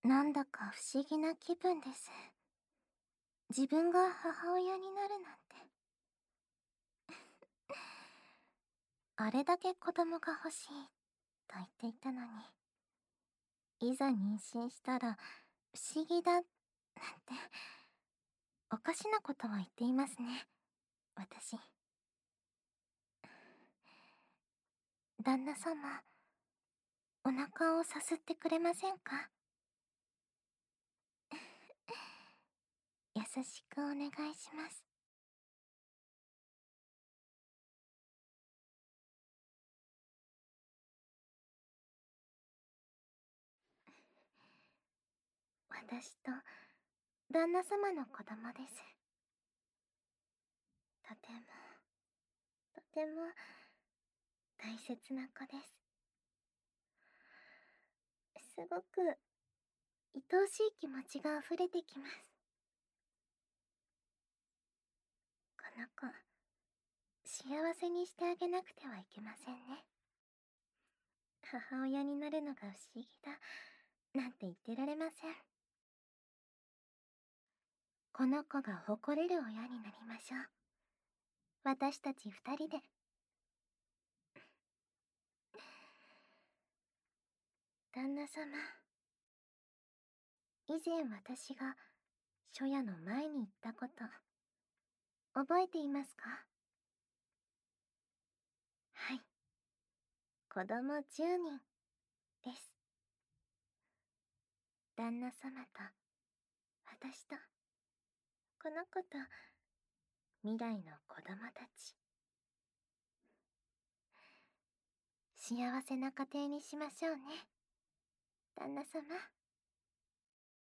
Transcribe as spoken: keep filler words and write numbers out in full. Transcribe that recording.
なんだか不思議な気分です。自分が母親になるなんて。あれだけ子供が欲しいと言っていたのに、いざ妊娠したら不思議だなんて、おかしなことを言っていますね、私。旦那様、お腹をさすってくれませんか？優しくお願いします。私と旦那様の子供です。とても、とても大切な子です。すごく愛おしい気持ちが溢れてきます。この子、幸せにしてあげなくてはいけませんね。母親になるのが不思議だ、なんて言ってられません。この子が誇れる親になりましょう。私たち二人で。旦那様、以前私が初夜の前に言ったこと、覚えていますか？はい。子供じゅうにんです。旦那様と、私と、この子と、未来の子供たち。幸せな家庭にしましょうね。旦那様。